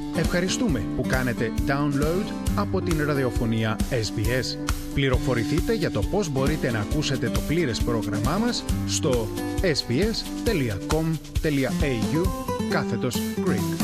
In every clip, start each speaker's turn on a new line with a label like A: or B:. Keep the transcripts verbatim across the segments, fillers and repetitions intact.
A: Ευχαριστούμε που κάνετε download από την ραδιοφωνία ες μπι ες. Πληροφορηθείτε για το πώς μπορείτε να ακούσετε το πλήρες πρόγραμμά μας στο sbs.com.au κάθετος Greek.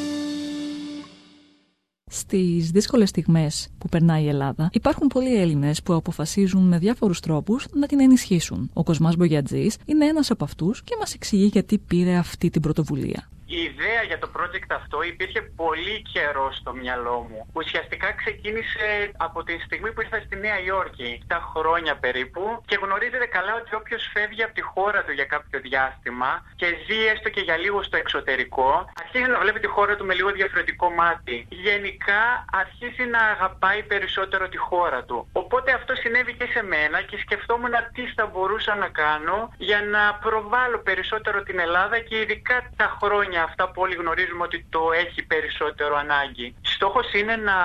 B: Στις δύσκολες στιγμές που περνάει η Ελλάδα, υπάρχουν πολλοί Έλληνες που αποφασίζουν με διάφορους τρόπους να την ενισχύσουν. Ο Κοσμάς Μπογιατζής είναι ένας από αυτούς και μας εξηγεί γιατί πήρε αυτή την πρωτοβουλία.
C: Η ιδέα για το project αυτό υπήρχε πολύ καιρό στο μυαλό μου. Ουσιαστικά ξεκίνησε από τη στιγμή που ήρθα στη Νέα Υόρκη, τα χρόνια περίπου, και γνωρίζετε καλά ότι όποιος φεύγει από τη χώρα του για κάποιο διάστημα και ζει έστω και για λίγο στο εξωτερικό, αρχίζει να βλέπει τη χώρα του με λίγο διαφορετικό μάτι. Γενικά αρχίζει να αγαπάει περισσότερο τη χώρα του. Οπότε αυτό συνέβη και σε μένα και σκεφτόμουν τι θα μπορούσα να κάνω για να προβάλλω περισσότερο την Ελλάδα και ειδικά τα χρόνια αυτά που όλοι γνωρίζουμε ότι το έχει περισσότερο ανάγκη. Στόχος είναι να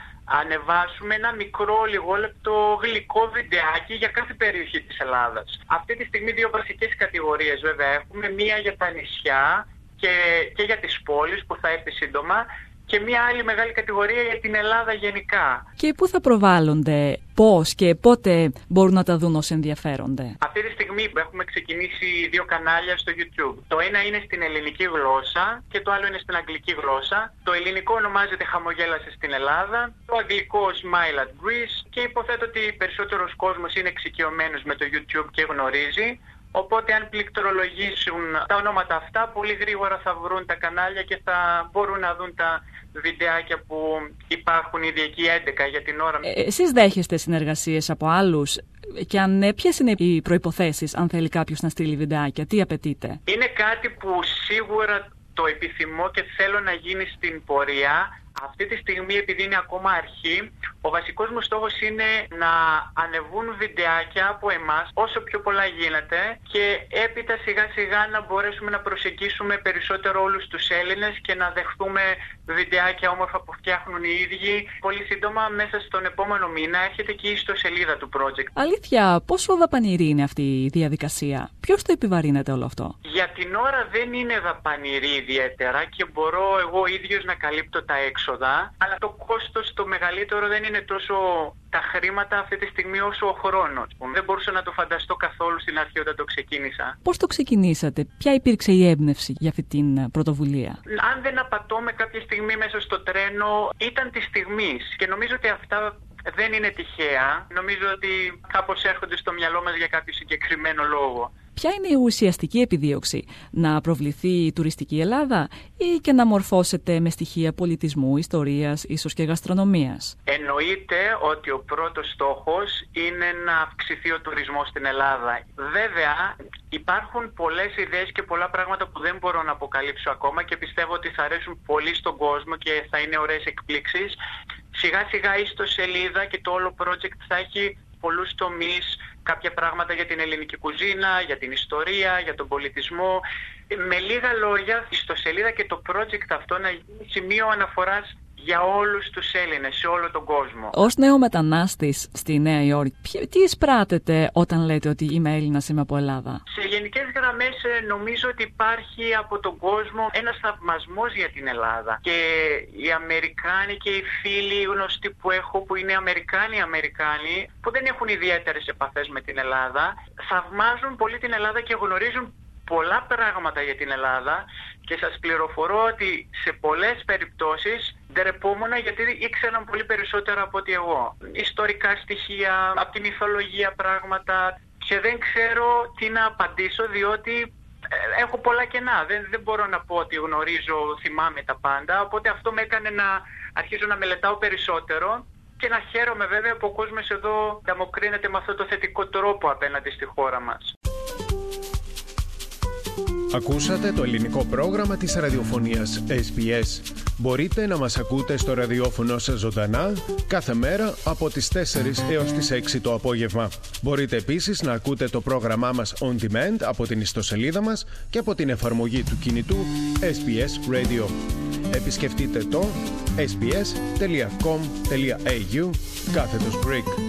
C: ανεβάσουμε ένα μικρό λιγόλεπτο γλυκό βιντεάκι για κάθε περιοχή της Ελλάδας. Αυτή τη στιγμή δύο βασικές κατηγορίες βέβαια έχουμε. Μία για τα νησιά και, και για τις πόλεις που θα έρθει σύντομα και μία άλλη μεγάλη κατηγορία για την Ελλάδα γενικά.
B: Και πού θα προβάλλονται, πώς και πότε μπορούν να τα δουν όσοι ενδιαφέρονται?
C: Αυτή τη στιγμή έχουμε ξεκινήσει δύο κανάλια στο YouTube. Το ένα είναι στην ελληνική γλώσσα και το άλλο είναι στην αγγλική γλώσσα. Το ελληνικό ονομάζεται Χαμογέλασε στην Ελλάδα, το αγγλικό Smile at Greece και υποθέτω ότι περισσότερος κόσμος είναι εξοικειωμένος με το YouTube και γνωρίζει. Οπότε αν πληκτρολογήσουν τα ονόματα αυτά, πολύ γρήγορα θα βρουν τα κανάλια και θα μπορούν να δουν τα βιντεάκια που υπάρχουν ήδη εκεί έντεκα για την ώρα.
B: Ε, εσείς δέχεστε συνεργασίες από άλλους και αν ναι, ποιες είναι οι προϋποθέσεις αν θέλει κάποιος να στείλει βιντεάκια, τι απαιτείται?
C: Είναι κάτι που σίγουρα το επιθυμώ και θέλω να γίνει στην πορεία. Αυτή τη στιγμή, επειδή είναι ακόμα αρχή, ο βασικός μου στόχος είναι να ανεβούν βιντεάκια από εμάς όσο πιο πολλά γίνεται και έπειτα σιγά σιγά να μπορέσουμε να προσεγγίσουμε περισσότερο όλους τους Έλληνες και να δεχτούμε βιντεάκια όμορφα που φτιάχνουν οι ίδιοι. Πολύ σύντομα, μέσα στον επόμενο μήνα, έρχεται και η ιστοσελίδα του project.
B: Αλήθεια, πόσο δαπανηρή είναι αυτή η διαδικασία? Ποιος το επιβαρύνεται όλο αυτό?
C: Για την ώρα δεν είναι δαπανηρή ιδιαίτερα και μπορώ εγώ ίδιος να καλύπτω τα έξοδα, αλλά το κόστος το μεγαλύτερο δεν είναι τόσο τα χρήματα αυτή τη στιγμή όσο ο χρόνος. Δεν μπορούσα να το φανταστώ καθόλου στην αρχή όταν το ξεκίνησα.
B: Πώς το ξεκινήσατε? Ποια υπήρξε η έμπνευση για αυτή την πρωτοβουλία?
C: Αν δεν απατώμε, κάποια στιγμή μέσα στο τρένο ήταν της στιγμής και νομίζω ότι αυτά δεν είναι τυχαία. Νομίζω ότι κάπως έρχονται στο μυαλό μας για κάποιο συγκεκριμένο λόγο.
B: Ποια είναι η ουσιαστική επιδίωξη? Να προβληθεί η τουριστική Ελλάδα ή και να μορφώσετε με στοιχεία πολιτισμού, ιστορίας, ίσως και γαστρονομίας?
C: Εννοείται ότι ο πρώτος στόχος είναι να αυξηθεί ο τουρισμός στην Ελλάδα. Βέβαια, υπάρχουν πολλές ιδέες και πολλά πράγματα που δεν μπορώ να αποκαλύψω ακόμα και πιστεύω ότι θα αρέσουν πολύ στον κόσμο και θα είναι ωραίες εκπλήξεις. Σιγά σιγά η ιστοσελίδα και το όλο project θα έχει πολλούς τομείς, κάποια πράγματα για την ελληνική κουζίνα, για την ιστορία, για τον πολιτισμό. Με λίγα λόγια, η ιστοσελίδα και το project αυτό να γίνει σημείο αναφοράς για όλους τους Έλληνες, σε όλο τον κόσμο.
B: Ως νέο μετανάστης στη Νέα Υόρκη, τι εισπράτετε όταν λέτε ότι είμαι Έλληνας, είμαι από Ελλάδα?
C: Σε γενικές γραμμές νομίζω ότι υπάρχει από τον κόσμο ένας θαυμασμός για την Ελλάδα. Και οι Αμερικάνοι και οι φίλοι γνωστοί που έχω που είναι Αμερικάνοι Αμερικάνοι, που δεν έχουν ιδιαίτερες επαφές με την Ελλάδα, θαυμάζουν πολύ την Ελλάδα και γνωρίζουν πολλά πράγματα για την Ελλάδα και σας πληροφορώ ότι σε πολλές περιπτώσεις ντρεπόμουν γιατί ήξεραν πολύ περισσότερα από ότι εγώ. Ιστορικά στοιχεία, από τη μυθολογία πράγματα και δεν ξέρω τι να απαντήσω διότι έχω πολλά κενά. Δεν, δεν μπορώ να πω ότι γνωρίζω, θυμάμαι τα πάντα, οπότε αυτό με έκανε να αρχίζω να μελετάω περισσότερο και να χαίρομαι βέβαια που ο κόσμος εδώ ανταποκρίνεται με αυτό το θετικό τρόπο απέναντι στη χώρα μας.
A: Ακούσατε το ελληνικό πρόγραμμα της ραδιοφωνίας ες μπι ες. Μπορείτε να μας ακούτε στο ραδιόφωνο σας ζωντανά κάθε μέρα από τις τέσσερις έως τις έξι το απόγευμα. Μπορείτε επίσης να ακούτε το πρόγραμμά μας on demand από την ιστοσελίδα μας και από την εφαρμογή του κινητού ες μπι ες Radio. Επισκεφτείτε το ες μπι ες τελεία κομ τελεία έι γιου κάθετος Greek.